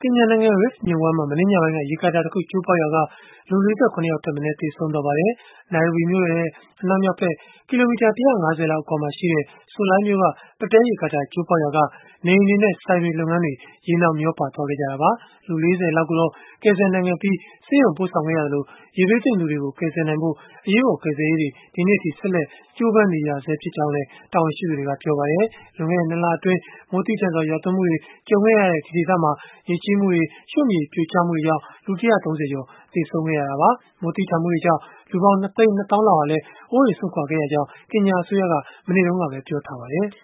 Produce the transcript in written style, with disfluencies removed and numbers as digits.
ကင်ညာနိုင်ငံ Rift မြစ်ဝှမ်းမှာ မနေ့ညပိုင်းက ရေကာတာတခု ကျိုးပေါက်ရာက လူ ၄၇ ယောက်ထက်မနည်း သေဆုံးသွားပါတယ်။ နိုင်ရိုဘီမြို့တော်ရဲ့ အနောက်မြောက်ဘက် ကီလိုမီတာ ၁၅၀ လောက် အကွာမှာရှိတဲ့ Solai မြို့က ပုတဲရေကာတာ ကျိုးပေါက်ရာက နေအိမ်တွေနဲ့ ဆိုင်တွေလုပ်ငန်းတွေ ရေနောက်မျောပါသွားခဲ့ကြတာပါ။ လူ ၄၀ လောက်ကိုတော့ ကယ်ဆယ်နိုင်ခဲ့ပြီး ဆေးရုံပို့ဆောင်ခဲ့ရသလို၊ ရေဘေးသင့်သူတွေကို ကယ်ဆယ်နိုင်ဖို့ အရေးပေါ် ကယ်ဆယ်ရေးတွေ ဒီနေ့အထိ ဆက်လက်ကြိုးပမ်းနေရဆဲ ဖြစ်ကြောင်းလည်း တာဝန်ရှိသူတွေက ပြောပါတယ်။ လွန်ခဲ့တဲ့ ၂ လအတွင်း မိုးသည်းထန်စွာ ရွာသွန်းမှုတွေ ကြုံခဲ့ရတဲ့ ဒီဒေသမှာ ရေကြီးမှုတွေ၊ ရွှံ့မြေပြိုကျမှုတွေကြောင့် လူ ၁၃၀ ကျော် သေဆုံးခဲ့ရတာပါ။ မိုးသည်းထန်မှုတွေကြောင့် လူပေါင်း ၂ သိန်း ၂ သောင်းလောက်ဟာလည်း အိုးအိမ်စွန့်ခွာခဲ့ရကြောင်း ကင်ညာအစိုးရက မနေ့တုန်းကပဲ ပြောထားပါတယ်။